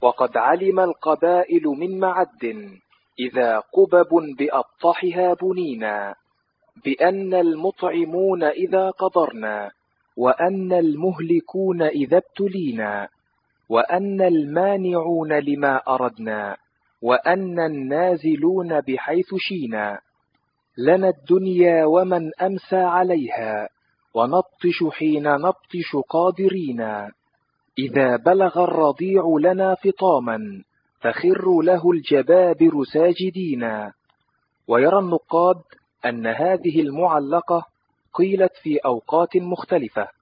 وقد علم القبائل من معد إذا قبب بأبطحها بنينا، بأن المطعمون إذا قدرنا، وأن المهلكون إذا ابتلينا، وأن المانعون لما أردنا، وأن النازلون بحيث شينا. لنا الدنيا ومن أمسى عليها، ونبطش حين نبطش قادرين. إذا بلغ الرضيع لنا فطاما، فخر له الجبابر ساجدين. ويرى النقاد أن هذه المعلقة قيلت في أوقات مختلفة،